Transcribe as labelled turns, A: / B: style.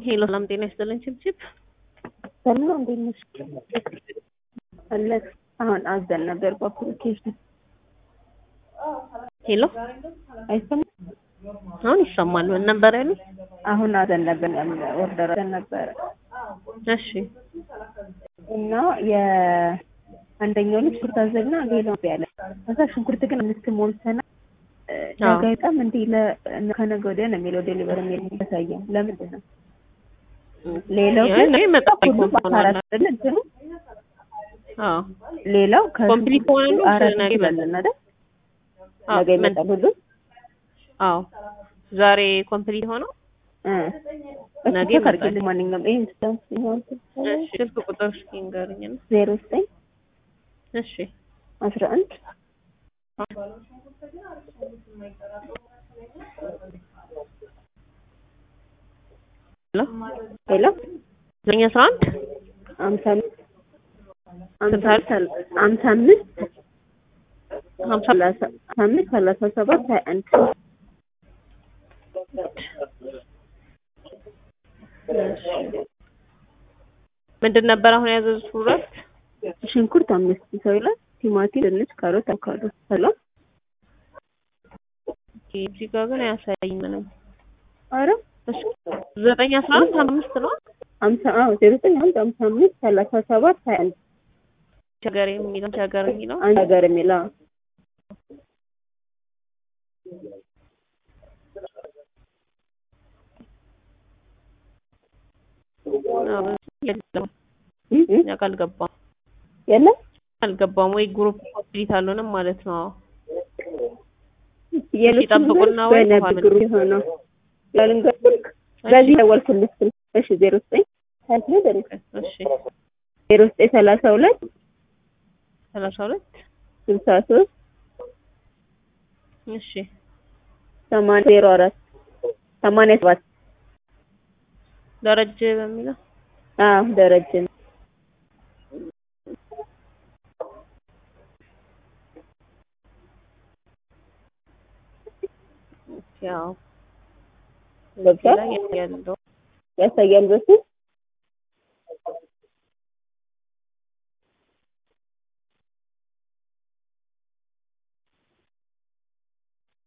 A: ሄሎ ሰላም ጤና ይስጥልኝ ችብችብ
B: ሰላም እንዴት ነሽ? አለ አሁን አዘን ነበር በአፕሊኬሽን
A: ሄሎ
B: አይሰማም?
A: አሁን ይሰማል። ምን ነበር ያሉት?
B: አሁን አዘን ነበር ኦርደር አዘን ነበር።
A: እሺ
B: እና የአንደኛው ልጅ ሽንኩርት አዘና ሌላው ያለ ከዛ ሽንኩርት ግን ሞልተና ነገ በጣም እንዴ ከነገ ወዲያ ነው የሚለው ዴሊቨር የሚያሳየው ለምንድን ነው? ሌላው ግን ሁሉም አራት አይደል?
A: አዎ
B: ሌላው
A: ኮምፕሊት ሆነሉ
B: ነገ ይመጣል አይደል? ነገ ይመጣል ሁሉ።
A: አዎ ዛሬ ኮምፕሊት ሆነው ነገ ይመጣል።
B: ማንኛውም ኢንስታንስ ይሆን
A: እሺ ስልክ ቁጥር እስኪ ንገሩኝ።
B: 09
A: እሺ
B: 11 ሄሎ
A: 11
B: 55
A: ምንድን ነበር አሁን ያዘዙት? ሁለት
B: ሽንኩርት 5 ሰው ይላል። ቲማቲም፣ ድንች፣ ካሮት፣ አቮካዶ። ሰላም
A: እዚህ ጋር ግን አያሳይም ምንም።
B: አረ
A: እሺ 911 5 ነው
B: 50 09 55 37 21
A: ቸገር የሚለው
B: ቸገር የሚለው
A: አልገባም
B: የለም
A: አልገባም ወይ ግሩፕ ኮምፕሊት አልሆነም ማለት ነው።
B: ይጠብቁና ወይ ነግሩ ይሆናል ያልንገርኩ በዚህ ደወልኩልሽ። እሺ 09
A: እሺ
B: 0932 63
A: እሺ
B: 804 87
A: ደረጀ በሚለው
B: ደረጀ
A: ያው
B: ያሳያል በሱ